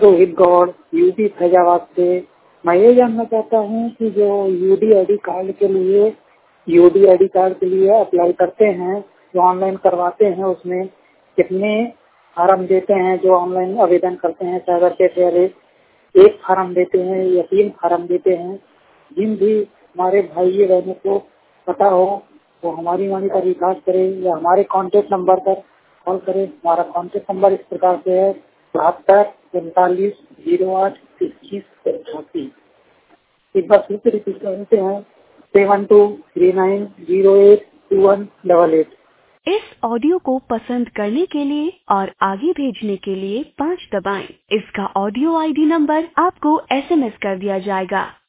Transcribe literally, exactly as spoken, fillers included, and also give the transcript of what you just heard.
Rohit Gaur, UP Faizabad से। मैं ये जानना चाहता हूँ कि जो यूडी आईडी कार्ड के लिए यूडी आईडी कार्ड के लिए अप्लाई करते हैं, जो ऑनलाइन करवाते हैं, उसमें कितने फार्म देते हैं? जो ऑनलाइन आवेदन करते हैं साइबर कैफे वाले, एक फार्म देते हैं या तीन फार्म देते हैं? जिन भी हमारे भाई बहनों को पता हो वो हमारी वाणी का विकास करे या हमारे कांटेक्ट नंबर पर कॉल करे। हमारा कांटेक्ट नंबर इस प्रकार से है बहत्तर उनतालीस जीरो आठ इक्कीस अठासी। एक बार फिर से रिपीट कर देते हैं, seven two three nine zero eight two one double eight. इस ऑडियो को पसंद करने के लिए और आगे भेजने के लिए पाँच दबाएं। इसका ऑडियो आईडी नंबर आपको एसएमएस कर दिया जाएगा।